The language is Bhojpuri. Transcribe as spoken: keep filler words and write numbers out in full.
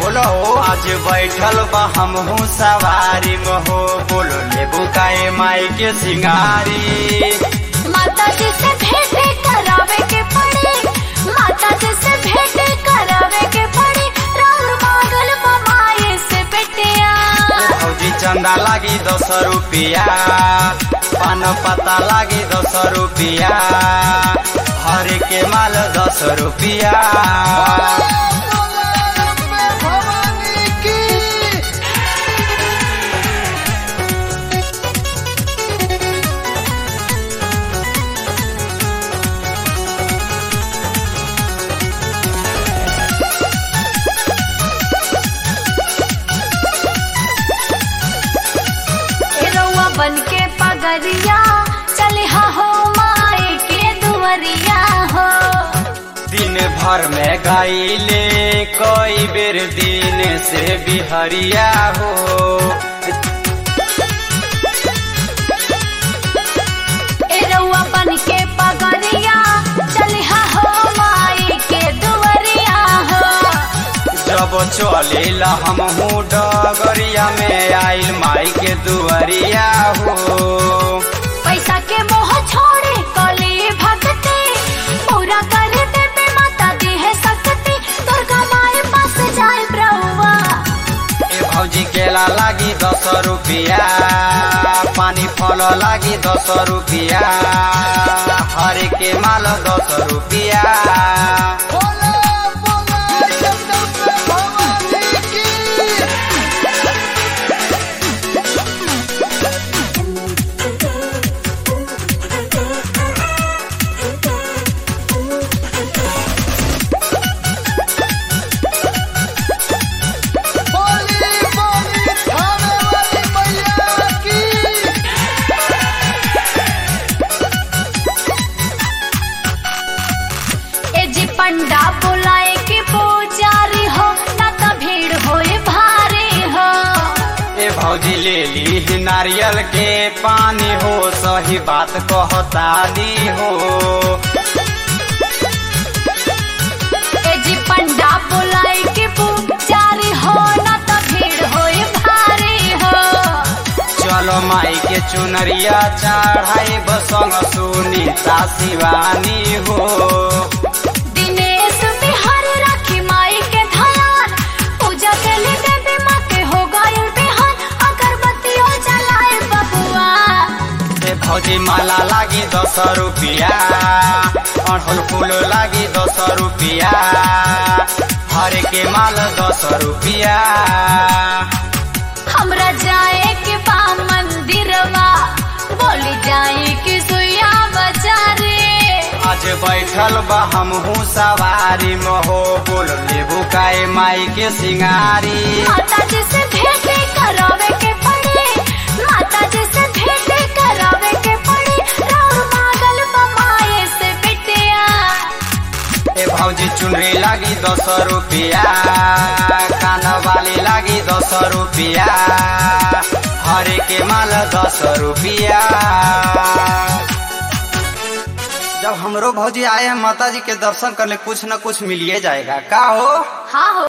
बोलो आज बैठल बा हमहू सवारी महो बोलो लेबू काए माई के सिंगारी। माता जी से भेंट करावे के पड़ी, माता जी से भेंट करावे के पड़ी, राउर मांगल माए से बेटिया। भौजी चंदा लागी दस रुपया, पान पता लागी दस रुपया, हर के माल दस रुपया। बन के पगरिया चले हा हो माए के दुवरिया हो। दिन भर में गाइले कई बेर दिन से बिहरिया हो। ए रउआ बन के पगरिया चले हा हो माए के दुवरिया हो। जब चलेला हमहू डगरिया में आइल माई के दुआरिया हो। पैसा के मोह छोड़े कली भक्ति पूरा कर देवे माता दी है शक्ति। दुर्गा माए पास जाए प्रभुआ। ए भौजी केला लागी दस रुपया, पानी फल लागी दस रुपया, हर के माल दस रुपया। पंडा बुलाए के पुजारी हो ना तो भीड़ होए भारी हो। ए भौजी ले ली नारियल के पानी हो, सही बात कहता दी हो। ए जी पंडा बुलाए के पुजारी हो ना तो भीड़ होए भारी हो। चलो माई के चुनरिया चढ़ाई बसंग सुनीता शिवानी हो। भौजी माला लागी दस रुपया, अड़हुल फूल लागी दस रुपया, हर के माल दस रुपया। हमरा जाए के बा मंदिरवा बोली जाए कि सुइया बजारे। आज बैठल बा हमहू सवारी महो बोल लेबू काए माई के सिंगारी। माता जी से भेंट करावे के पड़ी, माता जी से भेंट करावे के पड़ी, राउर मांगल माए से बेटिया। ए भौजी चुनरी लागी दस रुपया, कान वाली लागी दस रुपया, हर के माल दस रुपया। जब हमरो भौजी आए हैं माता जी के दर्शन करने कुछ न कुछ मिलिए जाएगा का हो। हाँ हो।